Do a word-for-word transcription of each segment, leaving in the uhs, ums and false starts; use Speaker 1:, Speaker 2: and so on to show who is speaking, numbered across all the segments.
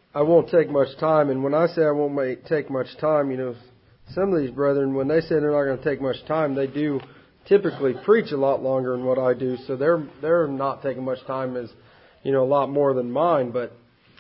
Speaker 1: I won't take much time. And when I say I won't make, take much time, you know, some of these brethren, when they say they're not going to take much time, they do typically preach a lot longer than what I do. So they're they're not taking much time as, you know, a lot more than mine. But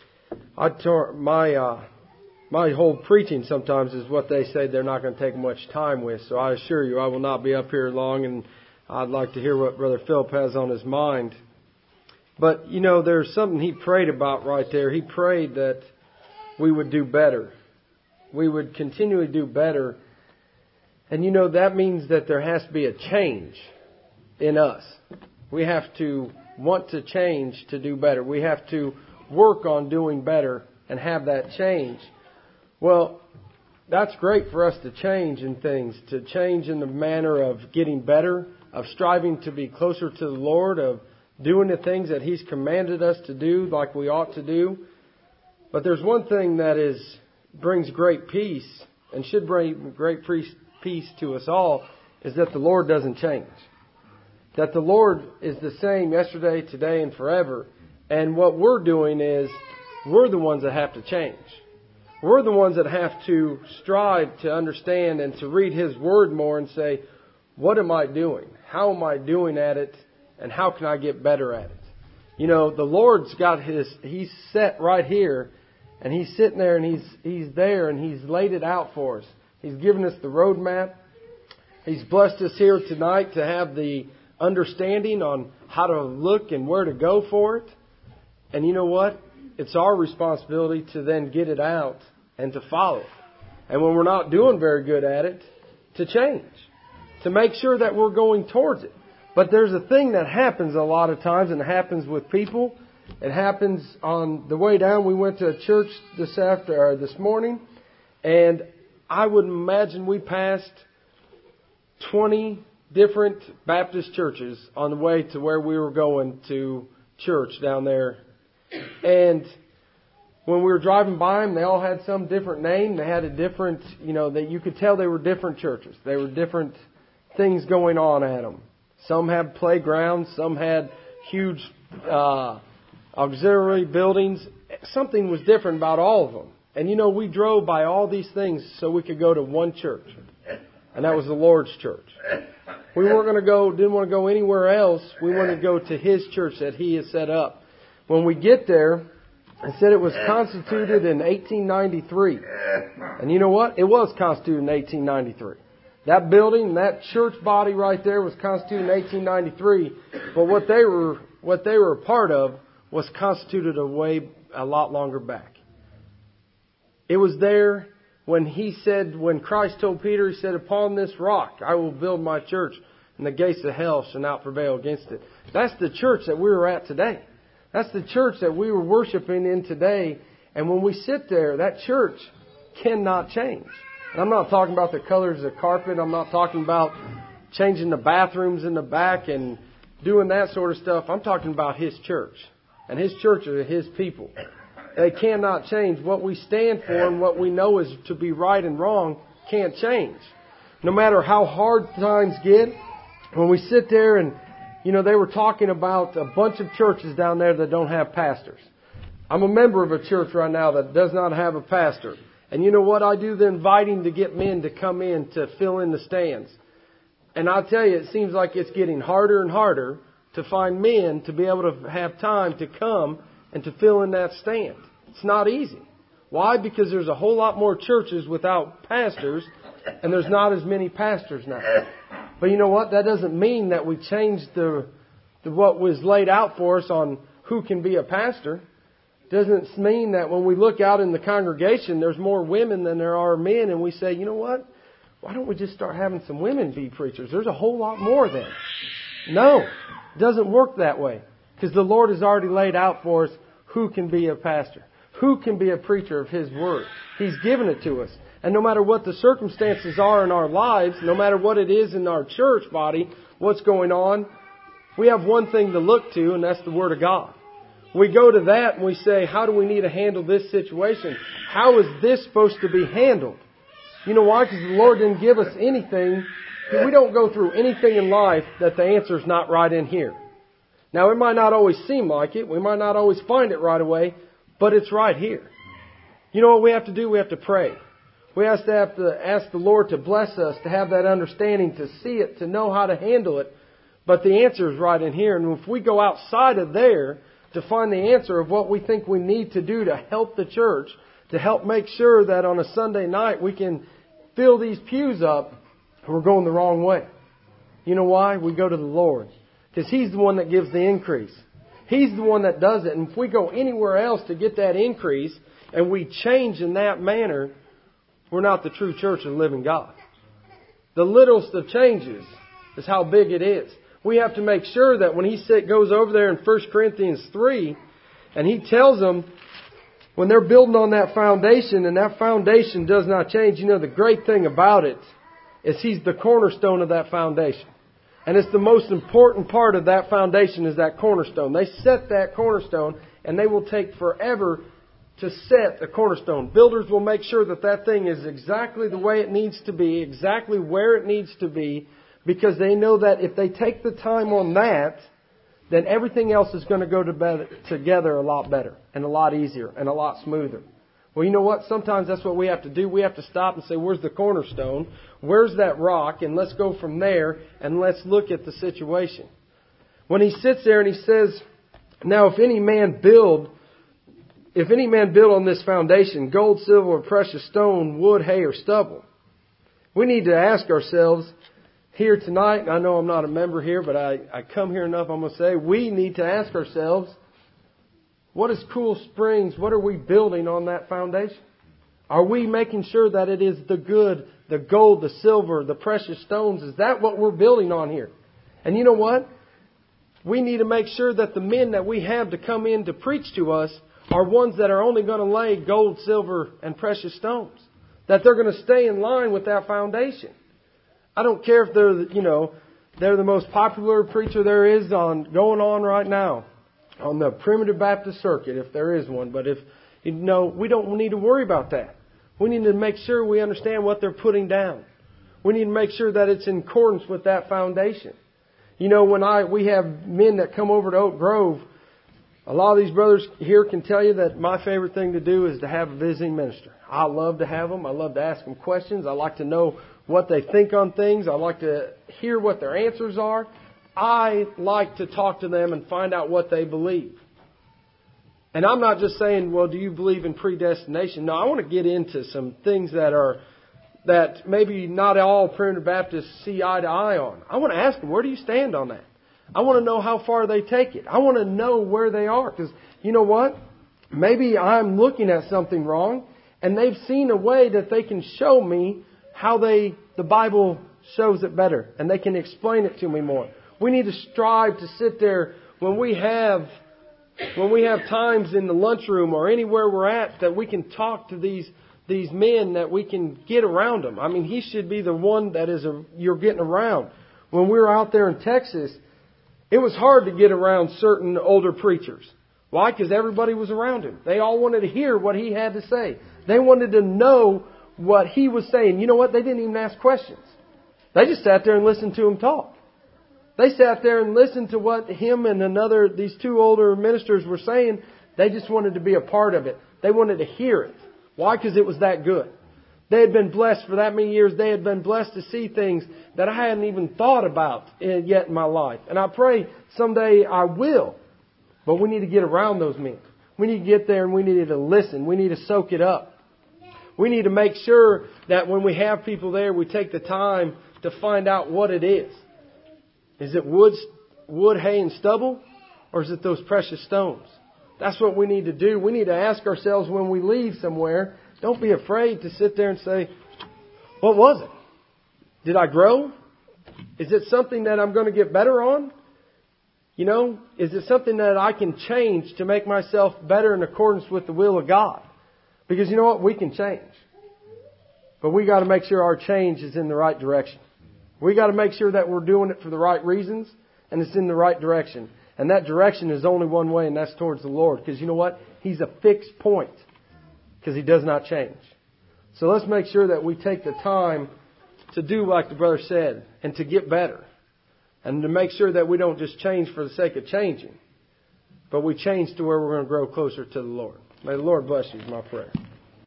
Speaker 1: I tar- my uh, my whole preaching sometimes is what they say they're not going to take much time with. So I assure you, I will not be up here long, and I'd like to hear what Brother Philip has on his mind. But, you know, there's something he prayed about right there. He prayed that we would do better. We would continually do better. And, you know, that means that there has to be a change in us. We have to want to change to do better. We have to work on doing better and have that change. Well, that's great for us to change in things, to change in the manner of getting better, of striving to be closer to the Lord, of doing the things that He's commanded us to do like we ought to do. But there's one thing that is brings great peace and should bring great peace to us all, is that the Lord doesn't change. That the Lord is the same yesterday, today, and forever. And what we're doing is we're the ones that have to change. We're the ones that have to strive to understand and to read His Word more and say, what am I doing? How am I doing at it? And how can I get better at it? You know, the Lord's got His, He's set right here, and He's sitting there, and He's He's there, and He's laid it out for us. He's given us the roadmap. He's blessed us here tonight to have the understanding on how to look and where to go for it. And you know what? It's our responsibility to then get it out and to follow it. And when we're not doing very good at it, to change. To make sure that we're going towards it. But there's a thing that happens a lot of times, and it happens with people. It happens on the way down. We went to a church this after or this morning, and I would imagine we passed twenty different Baptist churches on the way to where we were going to church down there. And when we were driving by them, they all had some different name. They had a different, you know, that you could tell they were different churches. They were different things going on at them. Some had playgrounds. Some had huge uh, auxiliary buildings. Something was different about all of them. And, you know, we drove by all these things so we could go to one church. And that was the Lord's church. We weren't going to go, didn't want to go anywhere else. We wanted to go to His church that He has set up. When we get there, it said it was constituted in eighteen ninety-three. And you know what? It was constituted in eighteen ninety-three. That building, that church body right there was constituted in eighteen ninety-three. But what they were, what they were a part of was constituted a way a lot longer back. It was there when He said, when Christ told Peter, He said, upon this rock I will build my church, and the gates of hell shall not prevail against it. That's the church that we were at today. That's the church that we were worshiping in today. And when we sit there, that church cannot change. And I'm not talking about the colors of the carpet. I'm not talking about changing the bathrooms in the back and doing that sort of stuff. I'm talking about His church. And His church are His people. They cannot change. What we stand for and what we know is to be right and wrong can't change. No matter how hard times get, when we sit there and, you know, they were talking about a bunch of churches down there that don't have pastors. I'm a member of a church right now that does not have a pastor. And you know what I do? They're inviting to get men to come in to fill in the stands. And I'll tell you, it seems like it's getting harder and harder to find men to be able to have time to come and to fill in that stand. It's not easy. Why? Because there's a whole lot more churches without pastors, and there's not as many pastors now. But you know what? That doesn't mean that we changed the, the what was laid out for us on who can be a pastor. Doesn't mean that when we look out in the congregation, there's more women than there are men, and we say, you know what? Why don't we just start having some women be preachers? There's a whole lot more then. No, it doesn't work that way. Because the Lord has already laid out for us who can be a pastor. Who can be a preacher of His Word. He's given it to us. And no matter what the circumstances are in our lives, no matter what it is in our church body, what's going on, we have one thing to look to, and that's the Word of God. We go to that and we say, how do we need to handle this situation? How is this supposed to be handled? You know why? Because the Lord didn't give us anything. We don't go through anything in life that the answer is not right in here. Now, it might not always seem like it. We might not always find it right away, but it's right here. You know what we have to do? We have to pray. We have to have to ask the Lord to bless us, to have that understanding, to see it, to know how to handle it. But the answer is right in here. And if we go outside of there to find the answer of what we think we need to do to help the church, to help make sure that on a Sunday night we can fill these pews up, we're going the wrong way. You know why? We go to the Lord. Because He's the one that gives the increase. He's the one that does it. And if we go anywhere else to get that increase and we change in that manner, we're not the true church of the living God. The littlest of changes is how big it is. We have to make sure that when He goes over there in First Corinthians three and He tells them when they're building on that foundation and that foundation does not change, you know, the great thing about it is He's the cornerstone of that foundation. And it's the most important part of that foundation is that cornerstone. They set that cornerstone and they will take forever to set the cornerstone. Builders will make sure that that thing is exactly the way it needs to be, exactly where it needs to be, because they know that if they take the time on that, then everything else is going to go to better, together a lot better and a lot easier and a lot smoother. Well, you know what? Sometimes that's what we have to do. We have to stop and say, where's the cornerstone? Where's that rock? And let's go from there and let's look at the situation. When he sits there and he says, now if any man build, if any man build on this foundation, gold, silver, or precious stone, wood, hay, or stubble, we need to ask ourselves here tonight, and I know I'm not a member here, but I, I come here enough, I'm going to say, we need to ask ourselves, what is Cool Springs? What are we building on that foundation? Are we making sure that it is the good, the gold, the silver, the precious stones? Is that what we're building on here? And you know what? We need to make sure that the men that we have to come in to preach to us are ones that are only going to lay gold, silver, and precious stones. That they're going to stay in line with that foundation. I don't care if they're, you know, they're the most popular preacher there is on going on right now on the Primitive Baptist circuit, if there is one. But if, you know, we don't need to worry about that. We need to make sure we understand what they're putting down. We need to make sure that it's in accordance with that foundation. You know, when I we have men that come over to Oak Grove, a lot of these brothers here can tell you that my favorite thing to do is to have a visiting minister. I love to have them. I love to ask them questions. I like to know what they think on things. I like to hear what their answers are. I like to talk to them and find out what they believe. And I'm not just saying, well, do you believe in predestination? No, I want to get into some things that are that maybe not all Primitive Baptists see eye to eye on. I want to ask them, where do you stand on that? I want to know how far they take it. I want to know where they are. Because you know what? Maybe I'm looking at something wrong and they've seen a way that they can show me how they the Bible shows it better. And they can explain it to me more. We need to strive to sit there when we have when we have times in the lunchroom or anywhere we're at that we can talk to these these men, that we can get around them. I mean, he should be the one that is a, you're getting around. When we were out there in Texas, it was hard to get around certain older preachers. Why? Because everybody was around him. They all wanted to hear what he had to say. They wanted to know what he was saying. You know what? They didn't even ask questions. They just sat there and listened to him talk. They sat there and listened to what him and another, these two older ministers were saying. They just wanted to be a part of it. They wanted to hear it. Why? Because it was that good. They had been blessed for that many years. They had been blessed to see things that I hadn't even thought about yet in my life. And I pray someday I will. But we need to get around those men. We need to get there and we need to listen. We need to soak it up. We need to make sure that when we have people there, we take the time to find out what it is. Is it wood, wood, hay, and stubble? Or is it those precious stones? That's what we need to do. We need to ask ourselves when we leave somewhere. Don't be afraid to sit there and say, what was it? Did I grow? Is it something that I'm going to get better on? You know, is it something that I can change to make myself better in accordance with the will of God? Because you know what? We can change. But we got to make sure our change is in the right direction. We got to make sure that we're doing it for the right reasons and it's in the right direction. And that direction is only one way, and that's towards the Lord. Because you know what? He's a fixed point. Because He does not change. So let's make sure that we take the time to do like the brother said and to get better. And to make sure that we don't just change for the sake of changing. But we change to where we're going to grow closer to the Lord. May the Lord bless you is my prayer.